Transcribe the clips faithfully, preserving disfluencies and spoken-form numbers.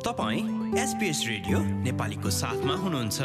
तपाईं SPS radio नेपालीको साथमा हुनुहुन्छ।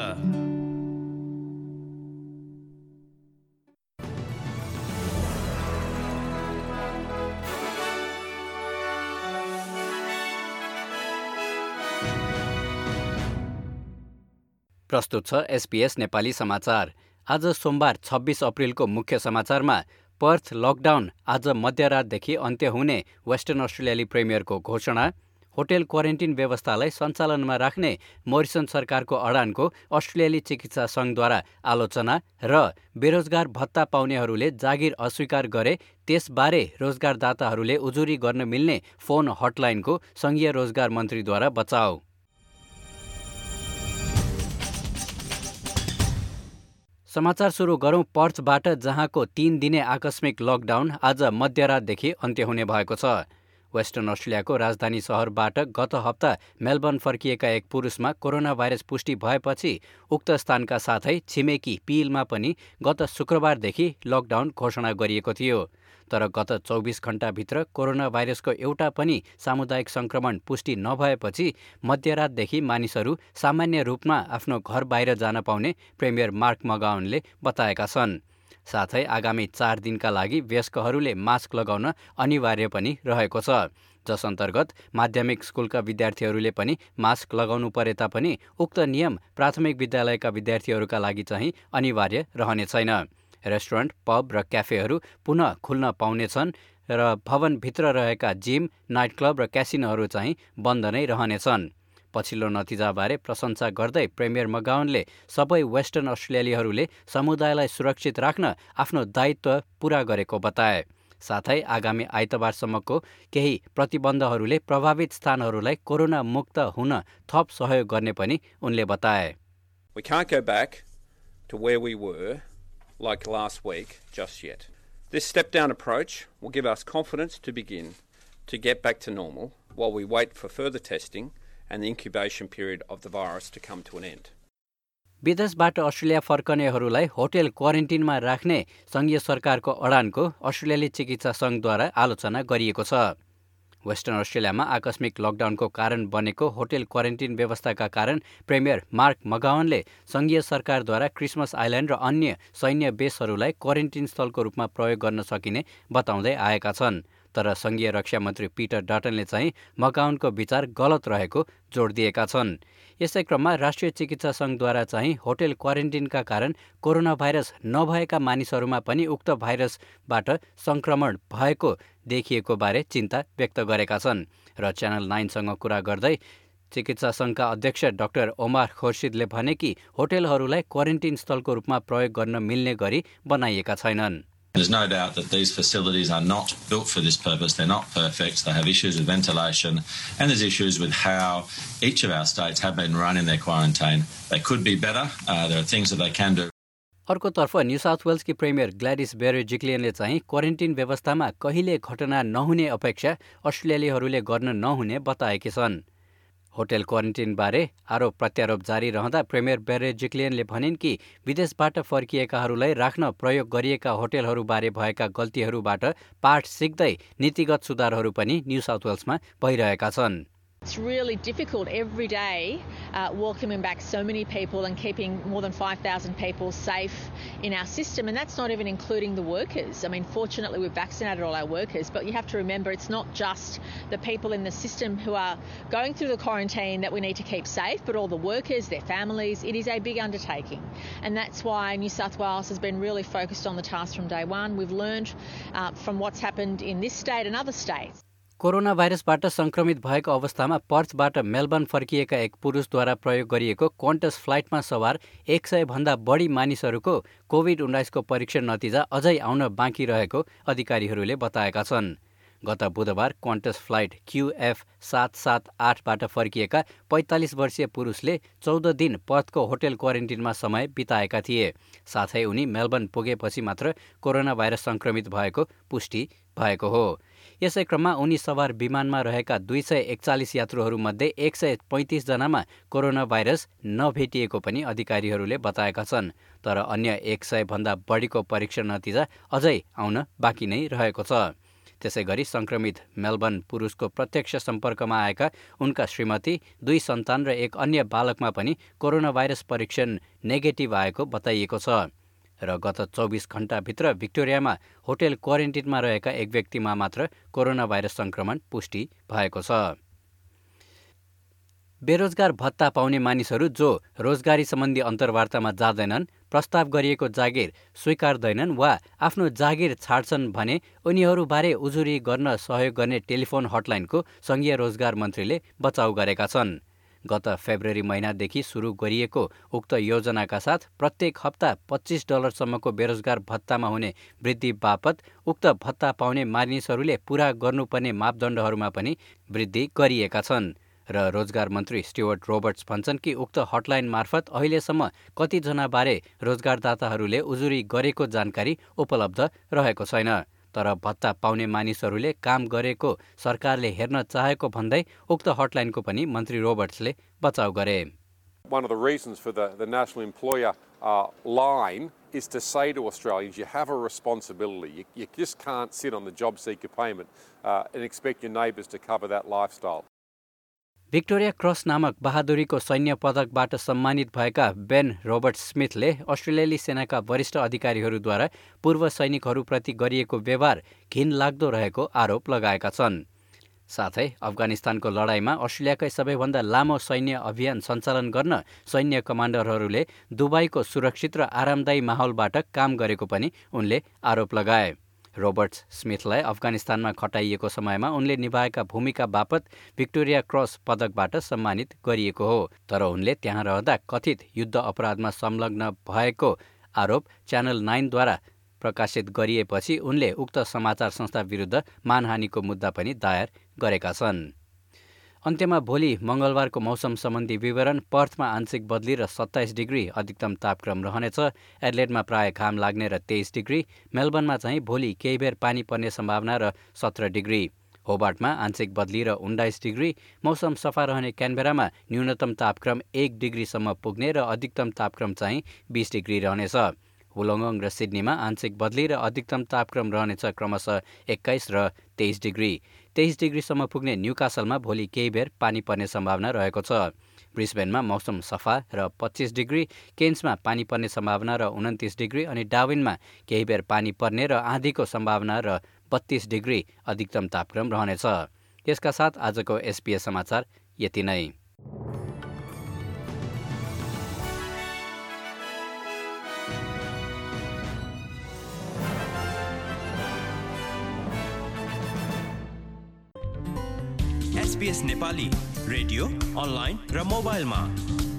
प्रस्तुत छ एसपीएस नेपाली समाचार। आज सोमबार छब्बीस अप्रिलको मुख्य समाचारमा पर्थ लकडाउन आज मध्यरातदेखि अन्त्य हुने वेस्टर्न अस्ट्रेलियाली प्रिमियरको घोषणा, होटेल क्वारेन्टिन व्यवस्थालाई सञ्चालनमा राख्ने मोरिसन सरकारको अडानको अस्ट्रेलियाली चिकित्सा सङ्घद्वारा आलोचना र बेरोजगार भत्ता पाउनेहरूले जागिर अस्वीकार गरे त्यसबारे रोजगारदाताहरूले उजुरी गर्न मिल्ने फोन हटलाइनको सङ्घीय रोजगार मन्त्रीद्वारा बचाउ। समाचार सुरु गरौं पर्थबाट, जहाँको तीन दिने आकस्मिक लकडाउन आज मध्यरातदेखि अन्त्य हुने भएको छ। वेस्टर्न अस्ट्रेलियाको राजधानी सहरबाट गत हप्ता मेलबर्न फर्किएका एक पुरुषमा कोरोना भाइरस पुष्टि भएपछि उक्त स्थानका साथै छिमेकी पिलमा पनि गत शुक्रबारदेखि लकडाउन घोषणा गरिएको थियो। तर गत चौबिस घण्टाभित्र कोरोना भाइरसको एउटा पनि सामुदायिक संक्रमण पुष्टि नभएपछि मध्यरातदेखि मानिसहरू सामान्य रूपमा आफ्नो घर बाहिर जान पाउने प्रिमियर मार्क मगाउनले बताएका छन्। साथै आगामी चार दिनका लागि वयस्कहरूले मास्क लगाउन अनिवार्य पनि रहेको छ, जस अन्तर्गत माध्यमिक स्कुलका विद्यार्थीहरूले पनि मास्क लगाउनु परे तापनि उक्त नियम प्राथमिक विद्यालयका विद्यार्थीहरूका लागि चाहिँ अनिवार्य रहने छैन। रेस्टुरेन्ट, पब र क्याफेहरू पुनः खुल्न पाउनेछन् र भवनभित्र रहेका जिम, नाइट क्लब र क्यासिनोहरू चाहिँ बन्द नै रहनेछन्। पछिल्लो नतिजाबारे प्रशंसा गर्दै प्रिमियर मगाउनले सबै वेस्टर्न अस्ट्रेलियालीहरूले समुदायलाई सुरक्षित राख्न आफ्नो दायित्व पूरा गरेको बताए। साथै आगामी आइतबारसम्मको केही प्रतिबन्धहरूले प्रभावित स्थानहरूलाई कोरोना मुक्त हुन थप सहयोग गर्ने पनि उनले बताए। We can't go back to where we were like last week just yet. This step-down approach will give us confidence to begin to get back to normal while we wait for further testing and the incubation period of the virus to come to an end. विदेशबाट Australia फर्कनेहरूलाई hotel क्वारेन्टिनमा राख्ने सङ्घीय सरकारको अडानको अस्ट्रेलियाली चिकित्सा सङ्घद्वारा आलोचना गरिएको छ। वेस्टर्न अस्ट्रेलियामा आकस्मिक लकडाउनको कारण बनेको होटेल क्वारेन्टिन व्यवस्थाका कारण प्रिमियर मार्क मगाउनले सङ्घीय सरकारद्वारा क्रिसमस आइल्यान्ड र अन्य सैन्य बेसहरूलाई क्वारेन्टिन स्थलको रूपमा प्रयोग गर्न सकिने बताउँदै आएका छन्। तर सङ्घीय रक्षा मन्त्री पिटर डटनले चाहिँ मगाउनको विचार गलत रहेको जोड दिएका छन्। यसै क्रममा राष्ट्रिय चिकित्सा सङ्घद्वारा चाहिँ होटेल क्वारेन्टिनका कारण कोरोना भाइरस नभएका मानिसहरूमा पनि उक्त भाइरसबाट सङ्क्रमण भएको देखिएको बारे चिन्ता व्यक्त गरेका छन्। र च्यानल नाइनसँग कुरा गर्दै चिकित्सा सङ्घका अध्यक्ष डाक्टर ओमार खुर्सिदले भने कि होटेलहरूलाई क्वारेन्टिन स्थलको रूपमा प्रयोग गर्न मिल्ने गरी बनाइएका छैनन्। There's no doubt that these facilities are not built for this purpose. They're not perfect. They have issues with ventilation, and there's issues with how each of our states have been run in their quarantine. They could be better. Uh, there are things that they can do. अर्कोतर्फ new south वेल्सकी premier Gladys बेरेजिक्लियनले चाहिँ quarantine व्यवस्थामा कहिले घटना नहुने अपेक्षा अस्ट्रेलियालीहरूले गर्न नहुने बताएकी छन्। होटेल क्वारेन्टिनबारे आरोप प्रत्यारोप जारी रहँदा प्रिमियर बेरेजिक्लियनले भनिन् कि विदेशबाट फर्किएकाहरूलाई राख्न प्रयोग गरिएका होटेलहरूबारे भएका गल्तीहरूबाट पाठ सिक्दै नीतिगत सुधारहरू पनि न्यू साउथ वेल्समा भइरहेका छन्। It's really difficult every day uh, welcoming back so many people and keeping more than five thousand people safe in our system, and that's not even including the workers. I mean, fortunately we've vaccinated all our workers, but you have to remember it's not just the people in the system who are going through the quarantine that we need to keep safe, but all the workers, their families. It is a big undertaking, and that's why New South Wales has been really focused on the task from day one. We've learned uh, from what's happened in this state and other states. Corona भाइरसबाट संक्रमित भएको अवस्थामा पर्थबाट Melbourne फर्किएका एक पुरुषद्वारा प्रयोग गरिएको क्वान्टस फ्लाइटमा सवार एक सय भन्दा बढी मानिसहरूको कोभिड उन्नाइसको परीक्षण नतिजा अझै आउन बाँकी रहेको अधिकारीहरूले बताएका छन्। गत बुधबार क्वान्टस फ्लाइट क्युएफ सात सात आठबाट फर्किएका पैँतालिस वर्षीय पुरुषले चौध दिन पर्थको होटेल क्वारेन्टिनमा समय बिताएका थिए। साथै उनी मेलबर्न पुगेपछि मात्र कोरोना भाइरस संक्रमित भएको पुष्टि भएको हो। यसै क्रममा उनी सवार विमानमा रहेका दुई सय एकचालिस यात्रुहरूमध्ये एक सय पैँतिस जनामा कोरोना भाइरस नभेटिएको पनि अधिकारीहरूले बताएका छन्। तर अन्य एक सय भन्दा बढीको परीक्षण नतिजा अझै आउन बाँकी नै रहेको छ। त्यसै गरी संक्रमित मेलबर्न पुरुषको प्रत्यक्ष सम्पर्कमा आएका उनका श्रीमती, दुई सन्तान र एक अन्य बालकमा पनि कोरोना भाइरस परीक्षण नेगेटिभ आएको बताइएको छ र गत चौबिस घण्टाभित्र भिक्टोरियामा होटेल क्वारेन्टिनमा रहेका एक व्यक्तिमा मात्र कोरोना भाइरस संक्रमण पुष्टि भएको छ। बेरोजगार भत्ता पाउने मानिसहरू जो रोजगारी सम्बन्धी अन्तर्वार्तामा जाँदैनन्, प्रस्ताव गरिएको जागिर स्वीकार्दैनन् वा आफ्नो जागिर छाड्छन् भने उनीहरूबारे उजुरी गर्न सहयोग गर्ने टेलिफोन हटलाइनको संघीय रोजगार मन्त्रीले बचाउ गरेका छन्। गत फेब्रुअरी महिनादेखि सुरु गरिएको उक्त योजनाका साथ प्रत्येक हप्ता पच्चीस डलरसम्मको बेरोजगार भत्तामा हुने वृद्धि बापत उक्त भत्ता पाउने मानिसहरूले पूरा गर्नुपर्ने मापदण्डहरूमा पनि वृद्धि गरिएका छन् र रोजगार मन्त्री स्टुअर्ट रोबर्ट्स भन्छन् कि उक्त हटलाइन मार्फत अहिलेसम्म कतिजनाबारे रोजगारदाताहरूले उजुरी गरेको जानकारी उपलब्ध रहेको छैन, तर भत्ता पाउने मानिसहरूले काम गरेको सरकारले हेर्न चाहेको भन्दै उक्त हटलाइनको पनि मन्त्री रोबर्ट्सले बचाउ गरे। One of the reasons for the, the national employer uh, line is to say to Australians, you have a responsibility. You, you just can't sit on the job seeker payment uh, and expect your neighbours to cover that lifestyle. Victoria cross नामक बहादुरीको सैन्य पदकबाट सम्मानित भएका Ben Robert स्मिथले अस्ट्रेलियाली सेनाका वरिष्ठ अधिकारीहरूद्वारा पूर्व सैनिकहरूप्रति गरिएको व्यवहार घिनलाग्दो रहेको आरोप लगाएका छन्। साथै अफगानिस्तानको लडाईँमा अस्ट्रेलियाकै सबैभन्दा लामो सैन्य अभियान सञ्चालन गर्न सैन्य कमान्डरहरूले दुबईको सुरक्षित र आरामदायी माहौलबाट काम गरेको पनि उनले आरोप लगाए। रोबर्ट्स स्मिथलाई अफगानिस्तानमा खटाइएको समयमा उनले निभाएका भूमिका बापत भिक्टोरिया क्रस पदकबाट सम्मानित गरिएको हो, तर उनले त्यहाँ रहँदा कथित युद्ध अपराधमा संलग्न भएको आरोप च्यानल नाइनद्वारा प्रकाशित गरिएपछि उनले उक्त समाचार संस्था विरुद्ध मानहानिको मुद्दा पनि दायर गरेका छन्। अन्त्यमा भोलि मंगलबारको मौसम सम्बन्धी विवरण। पर्थमा आंशिक बदली र सत्ताइस डिग्री अधिकतम तापक्रम रहनेछ। एडलेडमा प्राय घाम लाग्ने र तेइस डिग्री। मेलबर्नमा चाहिँ भोलि केही बेर पानी पर्ने सम्भावना र सत्र डिग्री। होबार्टमा आंशिक बदली र उन्नाइस डिग्री। मौसम सफा रहने क्यानबेरामा न्यूनतम तापक्रम एक डिग्रीसम्म पुग्ने र अधिकतम तापक्रम चाहिँ बीस डिग्री रहनेछ। वुलोङ्गोङ र सिडनीमा आंशिक बदली र अधिकतम तापक्रम रहनेछ क्रमशः एक्काइस र तेइस डिग्री। तेइस डिग्रीसम्म पुग्ने न्युकासलमा भोलि केही बेर पानी पर्ने सम्भावना रहेको छ। ब्रिस्बेनमा मौसम सफा र पच्चीस डिग्री। केन्समा पानी पर्ने सम्भावना र उन्तिस डिग्री अनि डार्विनमा केही बेर पानी पर्ने र आँधीको सम्भावना र बत्तीस डिग्री अधिकतम तापक्रम रहनेछ। यसका साथ आजको एसपीएस समाचार यति नै। एसपीएस नेपाली रेडियो, अनलाइन र मोबाइलमा